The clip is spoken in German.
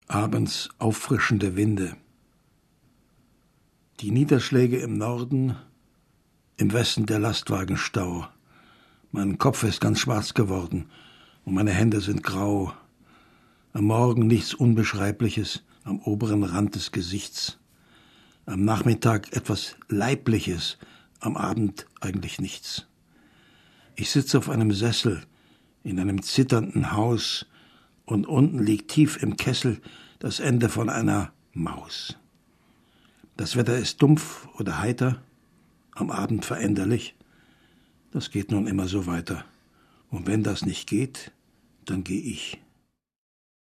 Abends auffrischende Winde. Die Niederschläge im Norden, im Westen der Lastwagenstau. Mein Kopf ist ganz schwarz geworden und meine Hände sind grau. Am Morgen nichts Unbeschreibliches am oberen Rand des Gesichts. Am Nachmittag etwas Leibliches, am Abend eigentlich nichts. Ich sitze auf einem Sessel in einem zitternden Haus und unten liegt tief im Kessel das Ende von einer Maus. Das Wetter ist dumpf oder heiter, am Abend veränderlich. Das geht nun immer so weiter. Und wenn das nicht geht, dann gehe ich.